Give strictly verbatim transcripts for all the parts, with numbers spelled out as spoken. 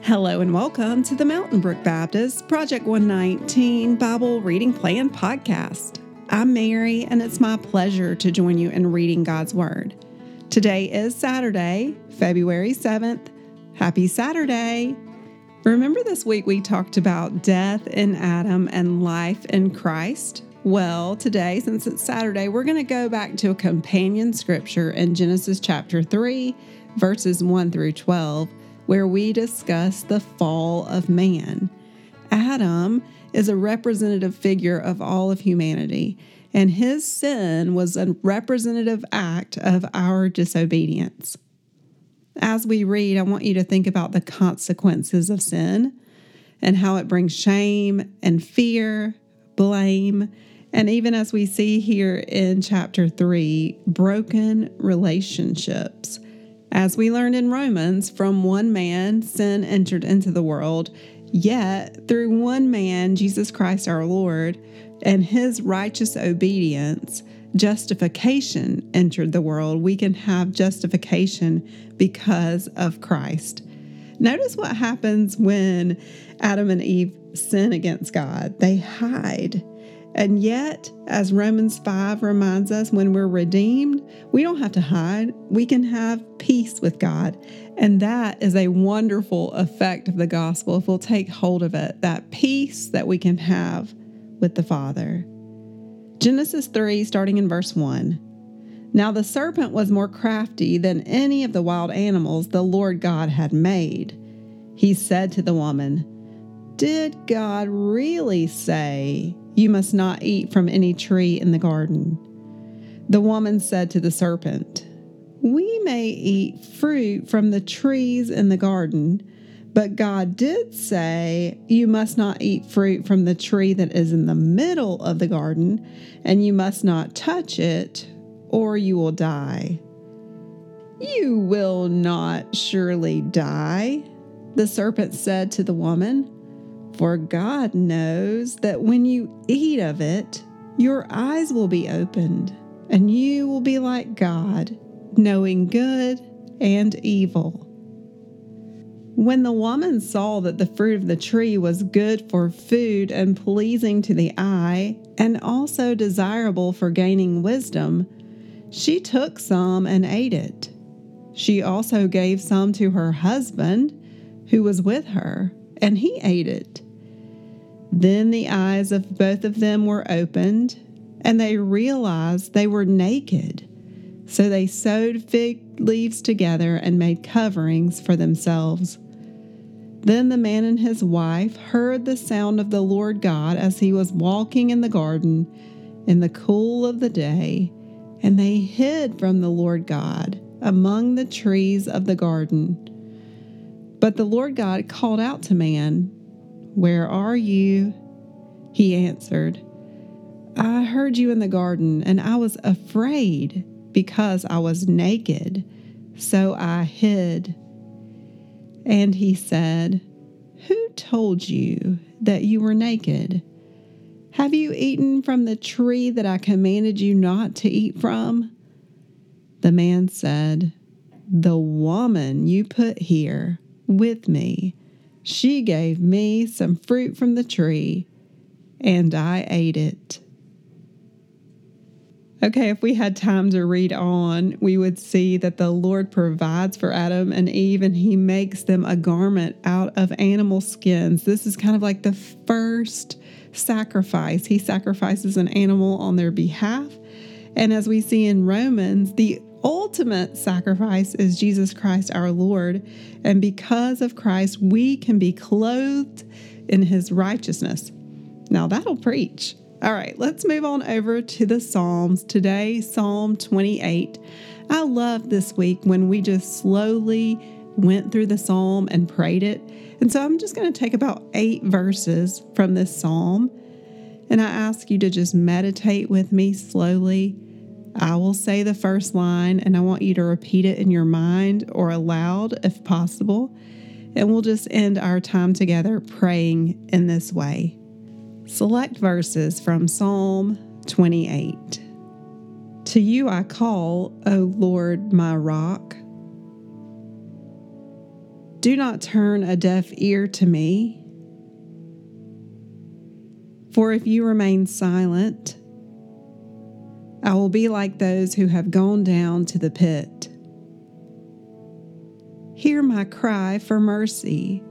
Hello and welcome to the Mountain Brook Baptist Project one nineteen Bible Reading Plan Podcast. I'm Mary, and it's my pleasure to join you in reading God's Word. Today is Saturday, February seventh. Happy Saturday! Remember this week we talked about death in Adam and life in Christ? Well, today, since it's Saturday, we're going to go back to a companion scripture in Genesis chapter three, verses one through twelve, where we discuss the fall of man. Adam is a representative figure of all of humanity, and his sin was a representative act of our disobedience. As we read, I want you to think about the consequences of sin and how it brings shame and fear, blame, and even as we see here in chapter three, broken relationships. As we learned in Romans, from one man, sin entered into the world, yet through one man, Jesus Christ our Lord, and his righteous obedience, justification entered the world. We can have justification because of Christ. Notice what happens when Adam and Eve sin against God. They hide. And yet, as Romans five reminds us, when we're redeemed, we don't have to hide. We can have peace with God. And that is a wonderful effect of the gospel if we'll take hold of it, that peace that we can have with the Father. Genesis three, starting in verse one. Now the serpent was more crafty than any of the wild animals the Lord God had made. He said to the woman, "Did God really say, 'You must not eat from any tree in the garden'?" The woman said to the serpent, "We may eat fruit from the trees in the garden, but God did say, 'You must not eat fruit from the tree that is in the middle of the garden, and you must not touch it, or you will die.'" "You will not surely die," the serpent said to the woman. "For God knows that when you eat of it, your eyes will be opened, and you will be like God, knowing good and evil." When the woman saw that the fruit of the tree was good for food and pleasing to the eye, and also desirable for gaining wisdom, she took some and ate it. She also gave some to her husband, who was with her, and he ate it. Then the eyes of both of them were opened, and they realized they were naked. So they sewed fig leaves together and made coverings for themselves. Then the man and his wife heard the sound of the Lord God as he was walking in the garden in the cool of the day, and they hid from the Lord God among the trees of the garden. But the Lord God called out to man, "Where are you?" He answered, "I heard you in the garden, and I was afraid because I was naked, so I hid." And he said, "Who told you that you were naked? Have you eaten from the tree that I commanded you not to eat from?" The man said, "The woman you put here with me, she gave me some fruit from the tree, and I ate it." Okay, if we had time to read on, we would see that the Lord provides for Adam and Eve, and he makes them a garment out of animal skins. This is kind of like the first sacrifice. He sacrifices an animal on their behalf. And as we see in Romans, the ultimate sacrifice is Jesus Christ our Lord. And because of Christ, we can be clothed in his righteousness. Now that'll preach. All right, let's move on over to the Psalms. Today, Psalm twenty-eight. I love this week when we just slowly went through the Psalm and prayed it. And so I'm just going to take about eight verses from this Psalm. And I ask you to just meditate with me slowly. I will say the first line, and I want you to repeat it in your mind or aloud if possible. And we'll just end our time together praying in this way. Select verses from Psalm twenty-eight. To you I call, O Lord, my rock. Do not turn a deaf ear to me. For if you remain silent, I will be like those who have gone down to the pit. Hear my cry for mercy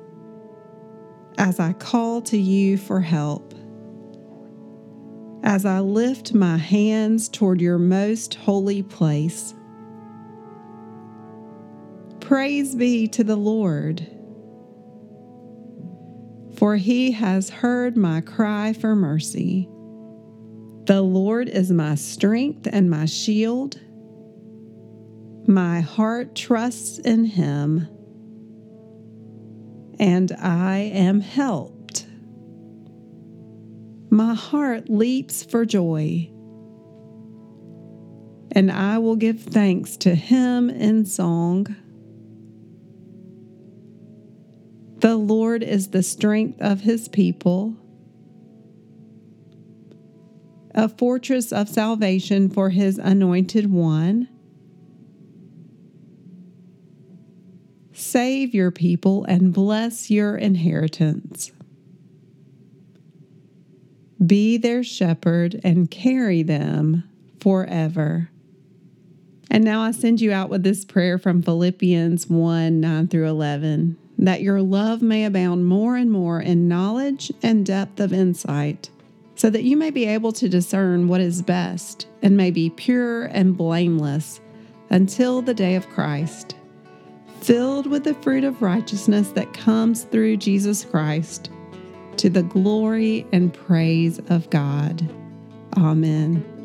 as I call to you for help, as I lift my hands toward your most holy place. Praise be to the Lord, for he has heard my cry for mercy. The Lord is my strength and my shield. My heart trusts in him, and I am helped. My heart leaps for joy, and I will give thanks to him in song. The Lord is the strength of his people, a fortress of salvation for his anointed one. Save your people and bless your inheritance. Be their shepherd and carry them forever. And now I send you out with this prayer from Philippians one, nine through eleven. That your love may abound more and more in knowledge and depth of insight, so that you may be able to discern what is best and may be pure and blameless until the day of Christ, filled with the fruit of righteousness that comes through Jesus Christ, to the glory and praise of God. Amen.